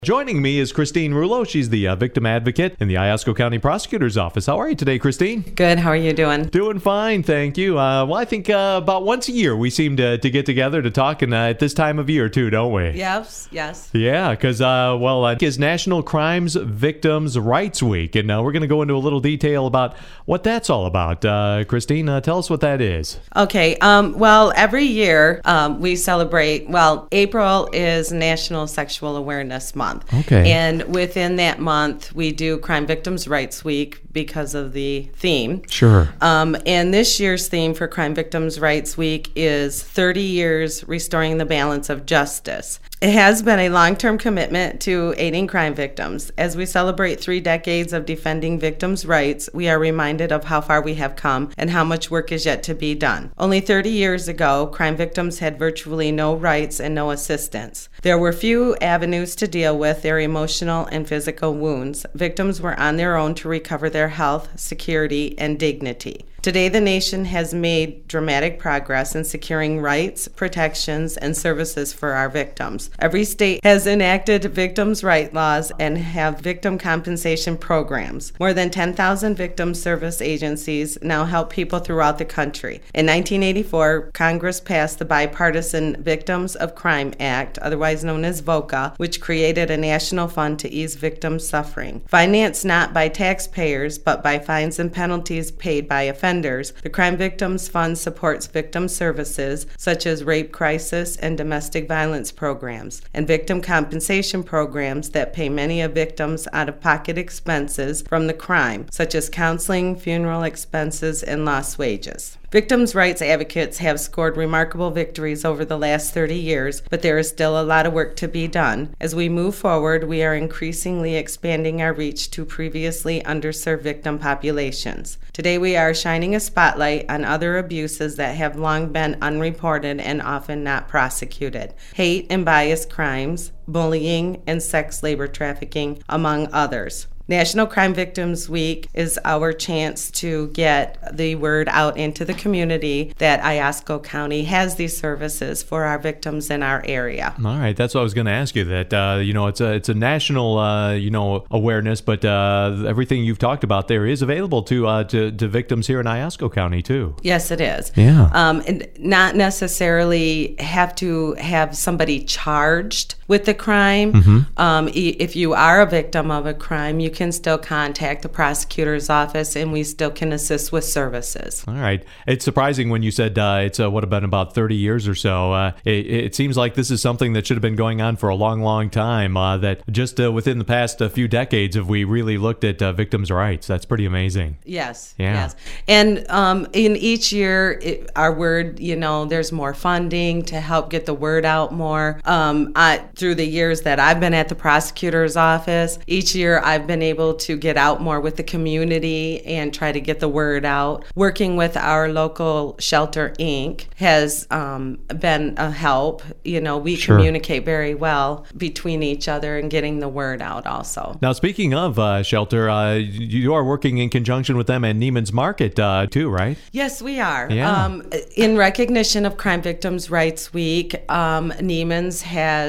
Joining me is Christine Rulo. She's the victim advocate in the Iosco County Prosecutor's Office. How are you today, Christine? Good. How are you doing? Doing fine, thank you. Well, I think about once a year we seem to get together to talk, and at this time of year too, don't we? Yes. Yeah, because, it's National Crimes Victims' Rights Week, and we're going to go into a little detail about what that's all about. Christine, tell us what that is. Okay. Well, every year we celebrate, April is National Sexual Awareness Month. Okay. And within that month, we do Crime Victims' Rights Week because of the theme. Sure. And this year's theme for Crime Victims' Rights Week is 30 Years Restoring the Balance of Justice. It has been a long-term commitment to aiding crime victims. As we celebrate 3 decades of defending victims' rights, we are reminded of how far we have come and how much work is yet to be done. Only 30 years ago, crime victims had virtually no rights and no assistance. There were few avenues to deal with their emotional and physical wounds. Victims were on their own to recover their health, security, and dignity. Today, the nation has made dramatic progress in securing rights, protections, and services for our victims. Every state has enacted victims' rights laws and have victim compensation programs. More than 10,000 victim service agencies now help people throughout the country. In 1984, Congress passed the Bipartisan Victims of Crime Act, otherwise known as VOCA, which created a national fund to ease victims' suffering. Financed not by taxpayers, but by fines and penalties paid by offenders, the Crime Victims Fund supports victim services such as rape crisis and domestic violence programs, and victim compensation programs that pay many of victims' out-of-pocket expenses from the crime, such as counseling, funeral expenses, and lost wages. Victims' rights advocates have scored remarkable victories over the last 30 years, but there is still a lot of work to be done. As we move forward, we are increasingly expanding our reach to previously underserved victim populations. Today, we are shining a spotlight on other abuses that have long been unreported and often not prosecuted: hate and bias crimes, bullying, and sex labor trafficking, among others. National Crime Victims Week is our chance to get the word out into the community that Iosco County has these services for our victims in our area. All right, that's what I was going to ask you. That it's a national awareness, but everything you've talked about there is available to victims here in Iosco County too. Yes, it is. Yeah. And not necessarily have to have somebody charged with the crime. Mm-hmm. If you are a victim of a crime, you can still contact the prosecutor's office, and we still can assist with services. All right. It's surprising when you said it's been about 30 years or so. It seems like this is something that should have been going on for a long, long time. That just within the past few decades have we really looked at victims' rights. That's pretty amazing. Yes. Yeah. Yes. And in each year, our word, there's more funding to help get the word out more. Through the years that I've been at the prosecutor's office, each year I've been able to get out more with the community and try to get the word out. Working with our local Shelter Inc. has been a help. We Sure. communicate very well between each other and getting the word out also. Now, speaking of Shelter, you are working in conjunction with them at Neiman's Market too, right? Yes, we are. Yeah. In recognition of Crime Victims' Rights Week, Neiman's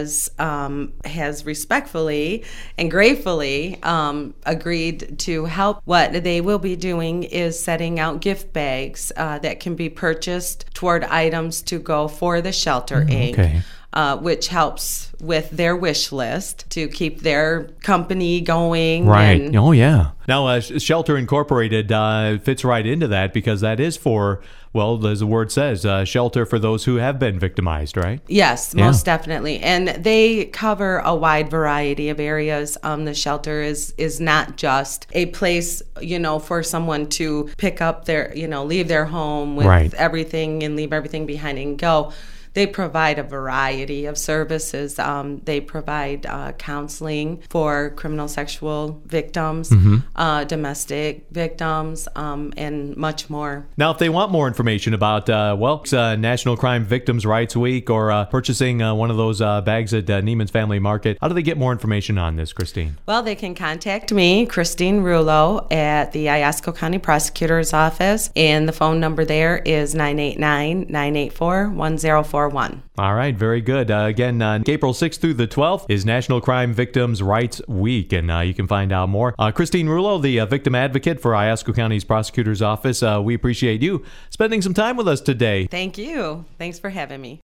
has respectfully and gratefully agreed to help. What they will be doing is setting out gift bags that can be purchased toward items to go for the Shelter Inc. Okay. Which helps with their wish list to keep their company going. Right. Oh, yeah. Now, Shelter Incorporated fits right into that because that is for, as the word says, shelter for those who have been victimized, right? Yes, Yeah. most definitely. And they cover a wide variety of areas. The shelter is not just a place, for someone to pick up their, leave their home with Right. everything and leave everything behind and go. They provide a variety of services. They provide counseling for criminal sexual victims, domestic victims, and much more. Now, if they want more information about, National Crime Victims' Rights Week or purchasing one of those bags at Neiman's Family Market, how do they get more information on this, Christine? Well, they can contact me, Christine Rulo, at the Iosco County Prosecutor's Office, and the phone number there is 989-984-1045. 841. All right, very good. Again, April 6th through the 12th is National Crime Victims' Rights Week, and you can find out more. Christine Rulo, the victim advocate for Iosco County's Prosecutor's Office, we appreciate you spending some time with us today. Thank you. Thanks for having me.